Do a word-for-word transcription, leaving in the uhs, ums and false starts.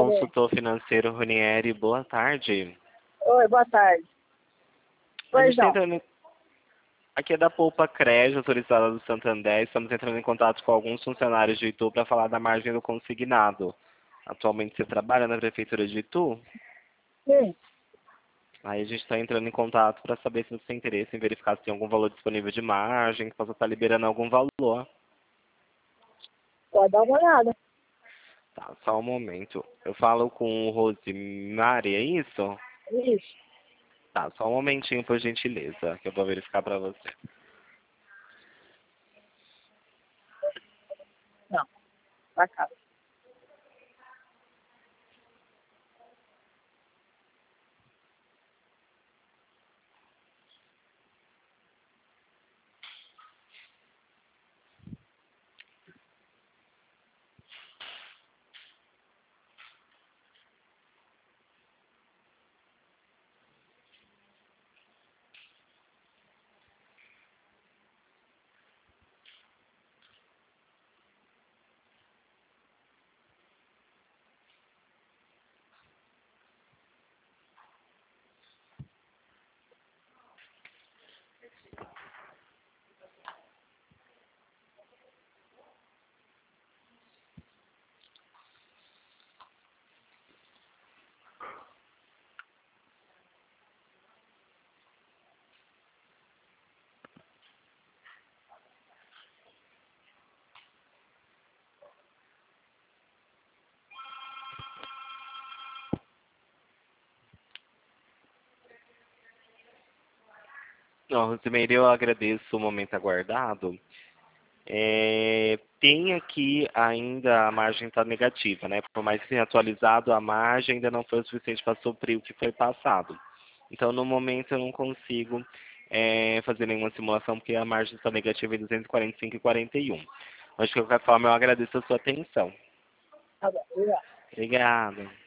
consultor financeiro Ronieri, boa tarde. Oi, boa tarde. A Pois gente tá não. entrando... Aqui é da Poupa Crédito, autorizada do Santander. Estamos entrando em contato com alguns funcionários de Itu para falar da margem do consignado. Atualmente você trabalha na Prefeitura de Itu? Sim, Aí a gente está entrando em contato para saber se você tem interesse em verificar se tem algum valor disponível de margem, que possa estar liberando algum valor. pode dar uma olhada. Tá, só um momento. Eu falo com o Rosemary, é isso? Isso. Tá, só um momentinho, por gentileza, que eu vou verificar para você. Não, pra cá. Não, Rosemary, eu agradeço o momento aguardado. É, tem aqui ainda a margem está negativa, né? Por mais que tenha atualizado, a margem ainda não foi o suficiente para suprir o que foi passado. Então, no momento, eu não consigo é, fazer nenhuma simulação, porque a margem está negativa em duzentos e quarenta e cinco e quarenta e um. Mas, de qualquer forma, eu agradeço a sua atenção. Tá bom, obrigado. Obrigado.